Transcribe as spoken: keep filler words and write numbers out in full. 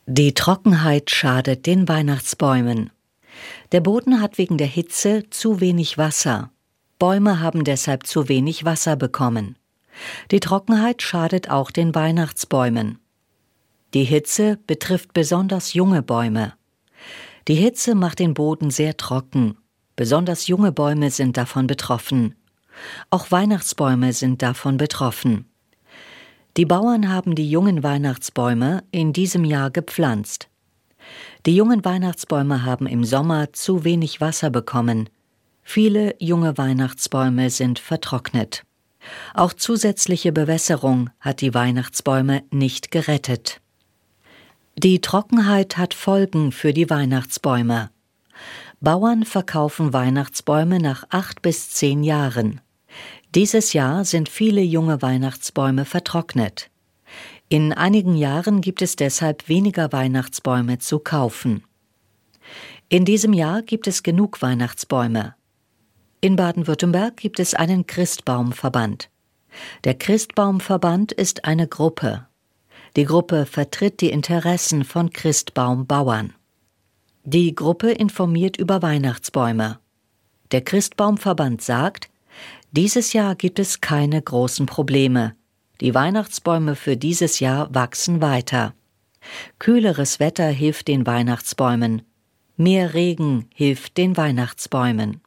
Die Trockenheit schadet den Weihnachtsbäumen. Der Boden hat wegen der Hitze zu wenig Wasser. Bäume haben deshalb zu wenig Wasser bekommen. Die Trockenheit schadet auch den Weihnachtsbäumen. Die Hitze betrifft besonders junge Bäume. Die Hitze macht den Boden sehr trocken. Besonders junge Bäume sind davon betroffen. Auch Weihnachtsbäume sind davon betroffen. Die Bauern haben die jungen Weihnachtsbäume in diesem Jahr gepflanzt. Die jungen Weihnachtsbäume haben im Sommer zu wenig Wasser bekommen. Viele junge Weihnachtsbäume sind vertrocknet. Auch zusätzliche Bewässerung hat die Weihnachtsbäume nicht gerettet. Die Trockenheit hat Folgen für die Weihnachtsbäume. Bauern verkaufen Weihnachtsbäume nach acht bis zehn Jahren. Dieses Jahr sind viele junge Weihnachtsbäume vertrocknet. In einigen Jahren gibt es deshalb weniger Weihnachtsbäume zu kaufen. In diesem Jahr gibt es genug Weihnachtsbäume. In Baden-Württemberg gibt es einen Christbaumverband. Der Christbaumverband ist eine Gruppe. Die Gruppe vertritt die Interessen von Christbaumbauern. Die Gruppe informiert über Weihnachtsbäume. Der Christbaumverband sagt, dieses Jahr gibt es keine großen Probleme. Die Weihnachtsbäume für dieses Jahr wachsen weiter. Kühleres Wetter hilft den Weihnachtsbäumen. Mehr Regen hilft den Weihnachtsbäumen.